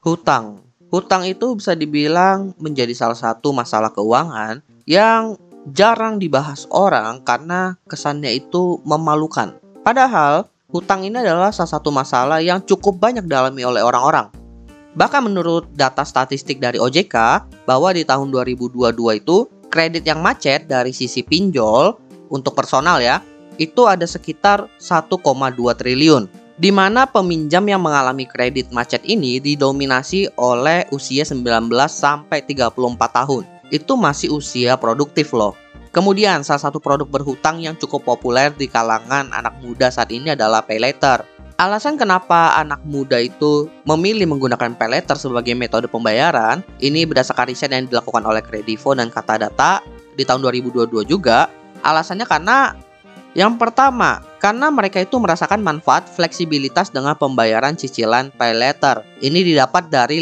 Hutang. Hutang itu bisa dibilang menjadi salah satu masalah keuangan yang jarang dibahas orang karena kesannya itu memalukan. Padahal, hutang ini adalah salah satu masalah yang cukup banyak dialami oleh orang-orang. Bahkan menurut data statistik dari OJK, bahwa di tahun 2022 itu, kredit yang macet dari sisi pinjol untuk personal ya, itu ada sekitar 1,2 triliun. Di mana peminjam yang mengalami kredit macet ini didominasi oleh usia 19 sampai 34 tahun. Itu masih usia produktif loh. Kemudian salah satu produk berhutang yang cukup populer di kalangan anak muda saat ini adalah paylater. Alasan kenapa anak muda itu memilih menggunakan paylater sebagai metode pembayaran, ini berdasarkan riset yang dilakukan oleh Kredivo dan Katadata di tahun 2022 juga. Alasannya karena yang pertama, karena mereka itu merasakan manfaat fleksibilitas dengan pembayaran cicilan paylater. Ini didapat dari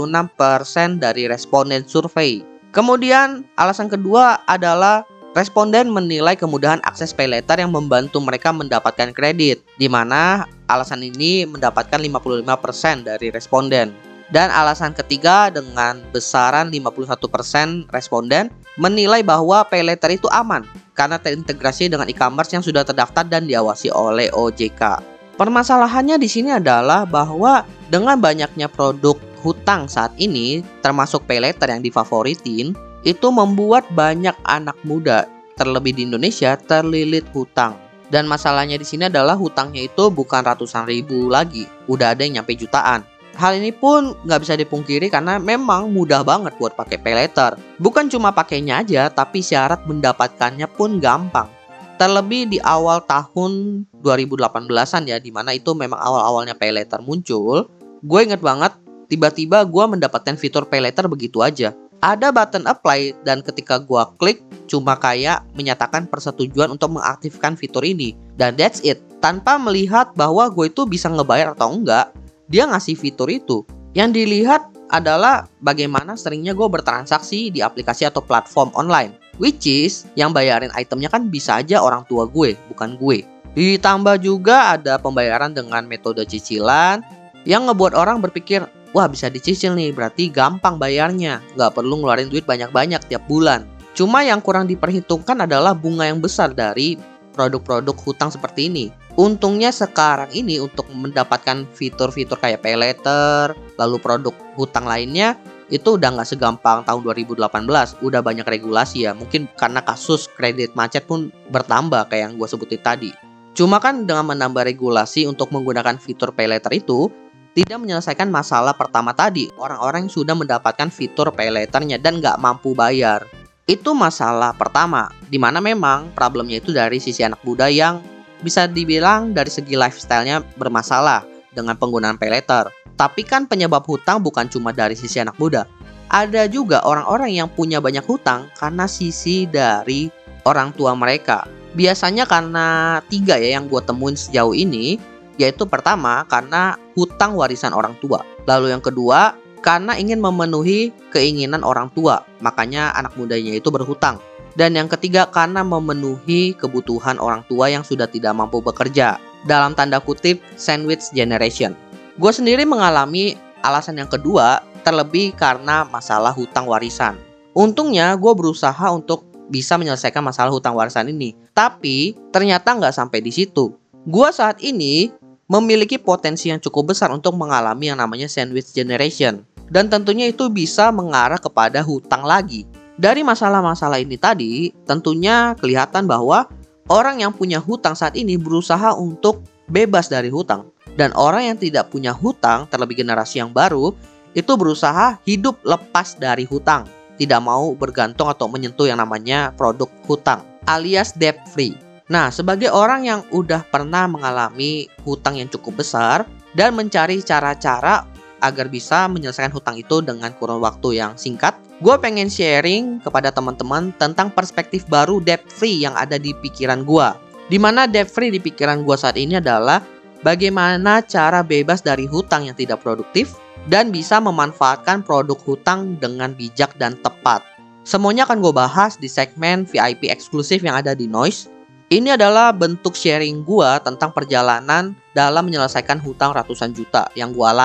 56% dari responden survei. Kemudian, alasan kedua adalah responden menilai kemudahan akses paylater yang membantu mereka mendapatkan kredit, di mana alasan ini mendapatkan 55% dari responden. Dan alasan ketiga dengan besaran 51% responden menilai bahwa paylater itu aman karena terintegrasi dengan e-commerce yang sudah terdaftar dan diawasi oleh OJK. Permasalahannya di sini adalah bahwa dengan banyaknya produk hutang saat ini, termasuk paylater yang difavoritin, itu membuat banyak anak muda, terlebih di Indonesia, terlilit hutang. Dan masalahnya di sini adalah hutangnya itu bukan ratusan ribu lagi, udah ada yang nyampe jutaan. Hal ini pun nggak bisa dipungkiri karena memang mudah banget buat pakai paylater. Bukan cuma pakainya aja, tapi syarat mendapatkannya pun gampang. Terlebih di awal tahun 2018-an ya, dimana itu memang awal-awalnya paylater muncul. Gue inget banget, tiba-tiba gue mendapatkan fitur paylater begitu aja. Ada button apply dan ketika gue klik, cuma kayak menyatakan persetujuan untuk mengaktifkan fitur ini. Dan that's it, tanpa melihat bahwa gue itu bisa ngebayar atau enggak. Dia ngasih fitur itu. Yang dilihat adalah bagaimana seringnya gue bertransaksi di aplikasi atau platform online. Which is, yang bayarin itemnya kan bisa aja orang tua gue, bukan gue. Ditambah juga ada pembayaran dengan metode cicilan yang ngebuat orang berpikir, wah bisa dicicil nih, berarti gampang bayarnya. Nggak perlu ngeluarin duit banyak-banyak tiap bulan. Cuma yang kurang diperhitungkan adalah bunga yang besar dari produk-produk hutang seperti ini. Untungnya sekarang ini untuk mendapatkan fitur-fitur kayak paylater, lalu produk hutang lainnya, itu udah nggak segampang tahun 2018. Udah banyak regulasi ya, mungkin karena kasus kredit macet pun bertambah kayak yang gue sebutin tadi. Cuma kan dengan menambah regulasi untuk menggunakan fitur paylater itu, tidak menyelesaikan masalah pertama tadi, orang-orang yang sudah mendapatkan fitur paylaternya dan nggak mampu bayar. Itu masalah pertama, dimana memang problemnya itu dari sisi anak muda yang bisa dibilang dari segi lifestyle-nya bermasalah dengan penggunaan paylater. Tapi kan penyebab hutang bukan cuma dari sisi anak muda. Ada juga orang-orang yang punya banyak hutang karena sisi dari orang tua mereka. Biasanya karena 3 ya yang gue temuin sejauh ini, yaitu pertama karena hutang warisan orang tua. Lalu yang kedua karena ingin memenuhi keinginan orang tua, makanya anak mudanya itu berhutang. Dan yang ketiga karena memenuhi kebutuhan orang tua yang sudah tidak mampu bekerja. Dalam tanda kutip sandwich generation. Gue sendiri mengalami alasan yang kedua, terlebih karena masalah hutang warisan. Untungnya gue berusaha untuk bisa menyelesaikan masalah hutang warisan ini. Tapi ternyata nggak sampai di situ. Gue saat ini memiliki potensi yang cukup besar untuk mengalami yang namanya sandwich generation. Dan tentunya itu bisa mengarah kepada hutang lagi. Dari masalah-masalah ini tadi, tentunya kelihatan bahwa orang yang punya hutang saat ini berusaha untuk bebas dari hutang. Dan orang yang tidak punya hutang, terlebih generasi yang baru, itu berusaha hidup lepas dari hutang. Tidak mau bergantung atau menyentuh yang namanya produk hutang, alias debt free. Nah, sebagai orang yang udah pernah mengalami hutang yang cukup besar dan mencari cara-cara agar bisa menyelesaikan hutang itu dengan kurun waktu yang singkat, gue pengen sharing kepada teman-teman tentang perspektif baru debt free yang ada di pikiran gue. Dimana debt free di pikiran gue saat ini adalah bagaimana cara bebas dari hutang yang tidak produktif dan bisa memanfaatkan produk hutang dengan bijak dan tepat. Semuanya akan gue bahas di segmen VIP eksklusif yang ada di Noise. Ini adalah bentuk sharing gue tentang perjalanan dalam menyelesaikan hutang ratusan juta yang gue alami.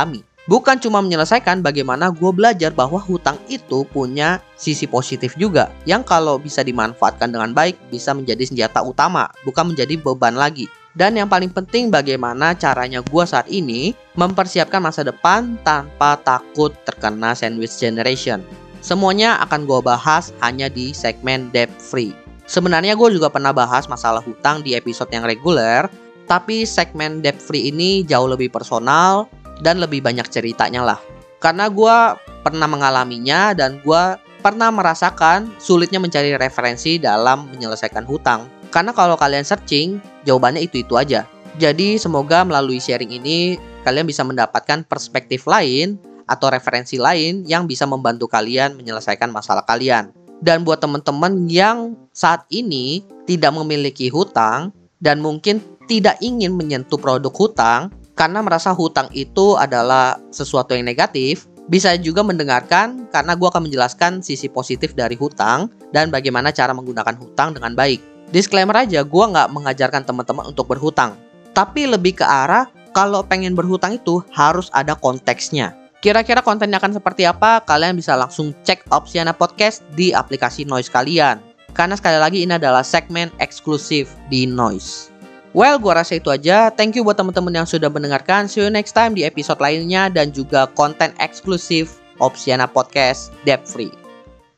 Bukan cuma menyelesaikan, bagaimana gue belajar bahwa hutang itu punya sisi positif juga, yang kalau bisa dimanfaatkan dengan baik bisa menjadi senjata utama, bukan menjadi beban lagi. Dan yang paling penting, bagaimana caranya gue saat ini mempersiapkan masa depan tanpa takut terkena sandwich generation. Semuanya akan gue bahas hanya di segmen Debt Free. Sebenarnya gue juga pernah bahas masalah hutang di episode yang reguler, tapi segmen Debt Free ini jauh lebih personal dan lebih banyak ceritanya lah. Karena gue pernah mengalaminya dan gue pernah merasakan sulitnya mencari referensi dalam menyelesaikan hutang. Karena kalau kalian searching, jawabannya itu-itu aja. Jadi semoga melalui sharing ini kalian bisa mendapatkan perspektif lain atau referensi lain yang bisa membantu kalian menyelesaikan masalah kalian. Dan buat teman-teman yang saat ini tidak memiliki hutang dan mungkin tidak ingin menyentuh produk hutang karena merasa hutang itu adalah sesuatu yang negatif, bisa juga mendengarkan karena gue akan menjelaskan sisi positif dari hutang dan bagaimana cara menggunakan hutang dengan baik. Disclaimer aja, gue nggak mengajarkan teman-teman untuk berhutang, tapi lebih ke arah kalau pengen berhutang itu harus ada konteksnya. Kira-kira kontennya akan seperti apa? Kalian bisa langsung cek Opsiana Podcast di aplikasi Noise kalian. Karena sekali lagi ini adalah segmen eksklusif di Noise. Well, gua rasa itu aja. Thank you buat teman-teman yang sudah mendengarkan. See you next time di episode lainnya dan juga konten eksklusif Opsiana Podcast Debt Free.